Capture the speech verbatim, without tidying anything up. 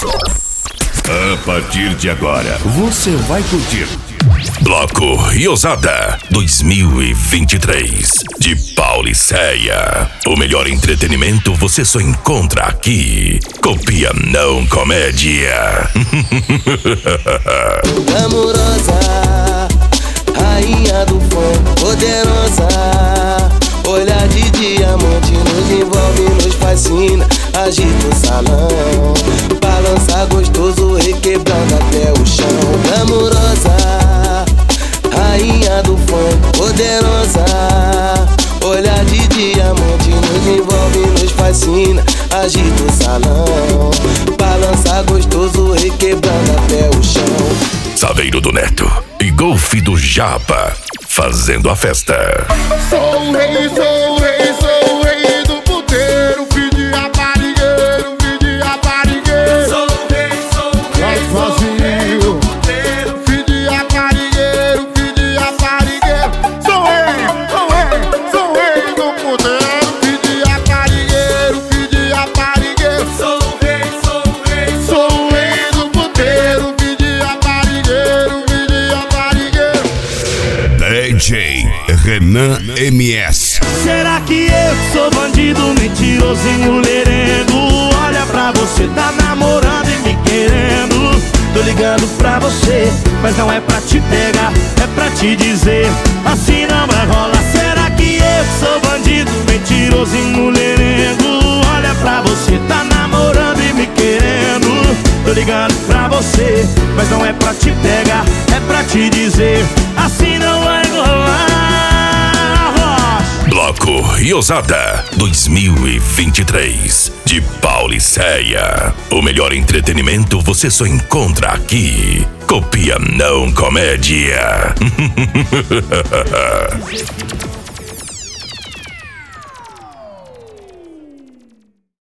A partir de agora, você vai curtir Bloco Riosada dois mil e vinte e três de Paulicéia. O melhor entretenimento você só encontra aqui. Copia não comédia. Amorosa, rainha do funk, poderosa. Olhar de diamante nos envolve, nos fascina. Agita o salão, balança gostoso, requebrando até o chão. Amorosa, rainha do funk, poderosa. Olhar de diamante nos envolve, nos fascina. Agita o salão, balança gostoso, requebrando até o chão. Saveiro do Neto e Golfe do Japa fazendo a festa. Sou o rei, sou o rei, sou o rei do puteiro. Filho de raparigueiro, filho de raparigueiro. Sou o rei, sou o rei, sou o rei do puteiro. Filho de raparigueiro, filho de raparigueiro. Sou o rei, sou o rei, sou o rei do puteiro. Filho de raparigueiro, filho de raparigueiro. Sou o rei, sou o rei, sou o rei do puteiro. Filho de raparigueiro, filho de raparigueiro. D J Renan M S. Será que eu que sou bandido, mentiroso e mulherengo? Olha pra você, tá namorando e me querendo. Tô ligando pra você, mas não é pra te pegar, é pra te dizer, assim não vai rolar. Será que eu que sou bandido, mentiroso e mulherengo? Olha pra você, tá namorando e me querendo. Tô ligando pra você, mas não é pra te pegar, é pra te dizer, assim não vai rolar. Bloco Riosada dois mil e vinte e três de Paulicéia. O melhor entretenimento você só encontra aqui. Copia não comédia.